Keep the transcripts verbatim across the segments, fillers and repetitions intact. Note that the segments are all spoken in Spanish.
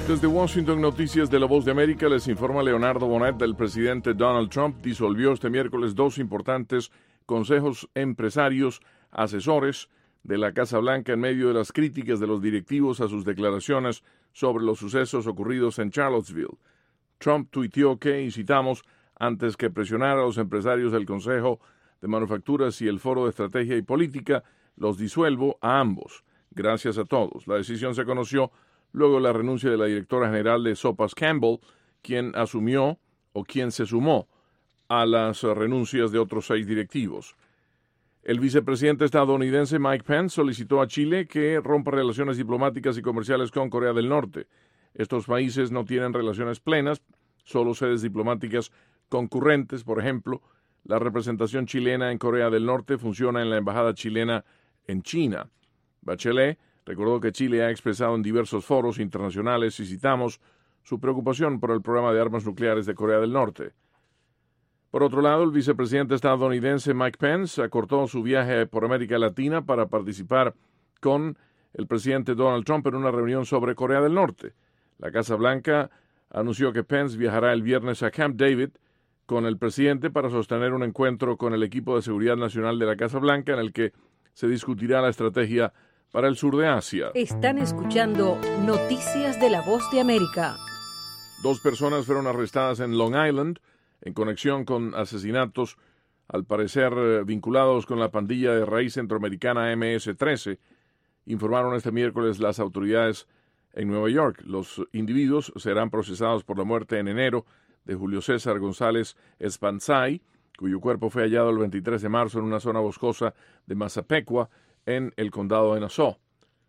Desde Washington, Noticias de la Voz de América, les informa Leonardo Bonet. El presidente Donald Trump disolvió este miércoles dos importantes consejos empresarios asesores de la Casa Blanca en medio de las críticas de los directivos a sus declaraciones sobre los sucesos ocurridos en Charlottesville. Trump tuiteó que, y citamos, antes que presionar a los empresarios del Consejo de Manufacturas y el Foro de Estrategia y Política, los disuelvo a ambos. Gracias a todos. La decisión se conoció luego de la renuncia de la directora general de Sopas Campbell, quien asumió o quien se sumó a las renuncias de otros seis directivos. El vicepresidente estadounidense Mike Pence solicitó a Chile que rompa relaciones diplomáticas y comerciales con Corea del Norte. Estos países no tienen relaciones plenas, solo sedes diplomáticas concurrentes. Por ejemplo, la representación chilena en Corea del Norte funciona en la embajada chilena en China. Bachelet recordó que Chile ha expresado en diversos foros internacionales, y citamos, su preocupación por el programa de armas nucleares de Corea del Norte. Por otro lado, el vicepresidente estadounidense Mike Pence acortó su viaje por América Latina para participar con el presidente Donald Trump en una reunión sobre Corea del Norte. La Casa Blanca anunció que Pence viajará el viernes a Camp David con el presidente para sostener un encuentro con el equipo de seguridad nacional de la Casa Blanca en el que se discutirá la estrategia para el sur de Asia. Están escuchando Noticias de la Voz de América. Dos personas fueron arrestadas en Long Island en conexión con asesinatos, al parecer eh, vinculados con la pandilla de raíz centroamericana eme ese trece, informaron este miércoles las autoridades en Nueva York. Los individuos serán procesados por la muerte en enero de Julio César González Espanzay, cuyo cuerpo fue hallado el veintitrés de marzo en una zona boscosa de Mazapecua, en el condado de Nassau.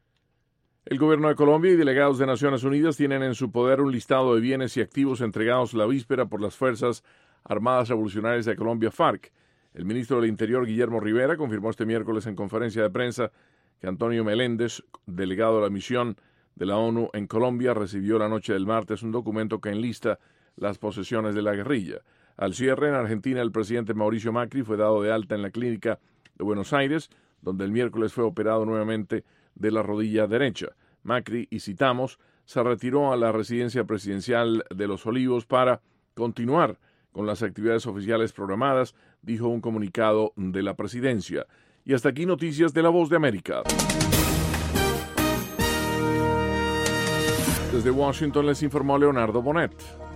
El gobierno de Colombia y delegados de Naciones Unidas tienen en su poder un listado de bienes y activos entregados la víspera por las Fuerzas Armadas Revolucionarias de Colombia, FARC. El ministro del Interior, Guillermo Rivera, confirmó este miércoles en conferencia de prensa que Antonio Meléndez, delegado de la misión de la ONU en Colombia, recibió la noche del martes un documento que enlista las posesiones de la guerrilla. Al cierre, en Argentina, el presidente Mauricio Macri fue dado de alta en la clínica de Buenos Aires, donde el miércoles fue operado nuevamente de la rodilla derecha. Macri, y citamos, se retiró a la residencia presidencial de Los Olivos para continuar con las actividades oficiales programadas, dijo un comunicado de la presidencia. Y hasta aquí Noticias de la Voz de América. Desde Washington les informó Leonardo Bonet.